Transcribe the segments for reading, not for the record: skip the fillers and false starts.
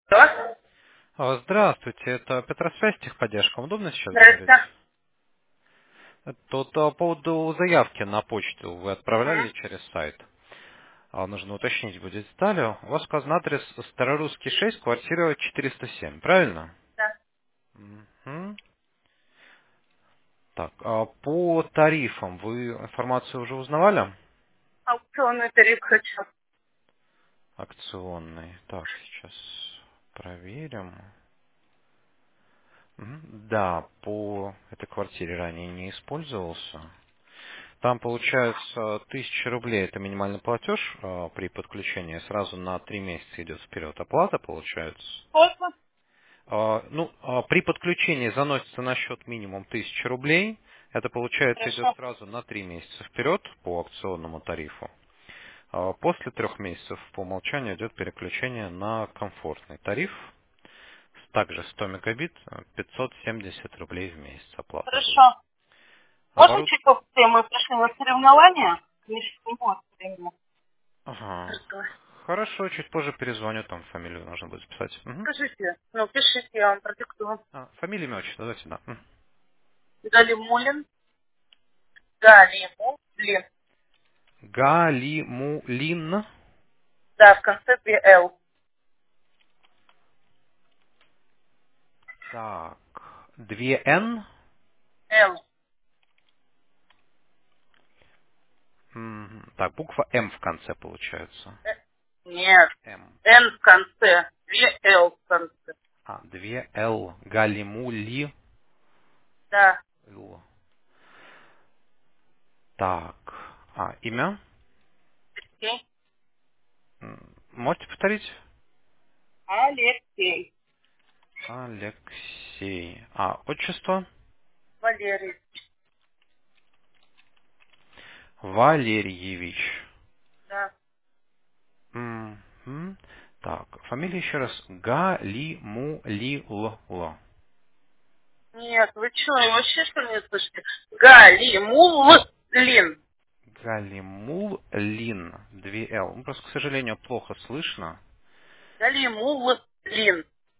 Что? Здравствуйте, это Петросвязь, техподдержка. Удобно сейчас говорить? Здрасте. Тут по поводу заявки на почту вы отправляли Мгм. через сайт. Нужно уточнить будет детали. У вас указан адрес Старорусский 6, квартира 407, правильно? Да. Мгм. Так, по тарифам вы информацию уже узнавали? Аукционный тариф хочу. Акционный. Так, сейчас проверим. Да, по этой квартире ранее не использовался. Там получается 1000 рублей, это минимальный платеж при подключении, сразу на 3 месяца идет вперед оплата получается. Сколько? При подключении заносится на счет минимум 1000 рублей, это получается идет Хорошо. сразу на 3 месяца вперед по акционному тарифу. После 3 месяцев по умолчанию идет переключение на комфортный тариф, также 100 мегабит, 570 рублей в месяц оплата будет. Хорошо. Можно Оборудование. чуть быстрее? Мы пришли на соревнования. Миша, не может времени. Ага. Разговаривать. Хорошо, чуть позже перезвоню, там фамилию нужно будет записать. Мгм. Скажите, ну, пишите, я вам продиктую. Фамилия, имя, отчество, давайте, да. Галимулин. Галимулин. Галимулин. Да, в конце 2Л. Так, 2Н. Л. Так, буква М в конце получается. Нет. М. Н в конце. 2Л в конце. 2Л. Галимули. Да. Так, имя? Алексей. Можете повторить? Алексей. Алексей. Отчество? Валерий. Валерьевич. Да. Мгм. Так, фамилия еще раз. Галимулило. Нет, вы что, вообще что ли не слышите? Галимуллин. Галимуллин. 2Л. Просто, к сожалению, плохо слышно. Галимуллин.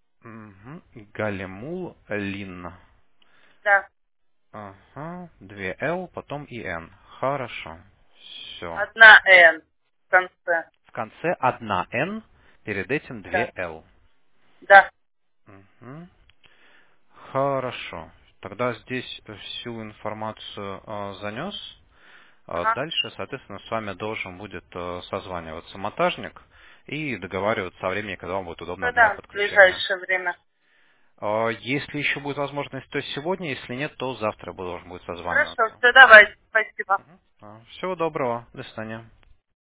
Галимуллин. Да. Ага. 2Л, потом и Н. Хорошо. Все. Одна Н в конце. В конце одна Н, перед этим Да. 2Л. Да. Хорошо. Тогда здесь всю информацию занес. Ага. Дальше, соответственно, с вами должен будет созваниваться монтажник и договариваться о времени, когда вам будет удобно для Когда в подключения. ближайшее время? Если еще будет возможность, то сегодня, если нет, то завтра должен будет Хорошо, созваниваться. все, давайте. Спасибо. Всего доброго. До свидания.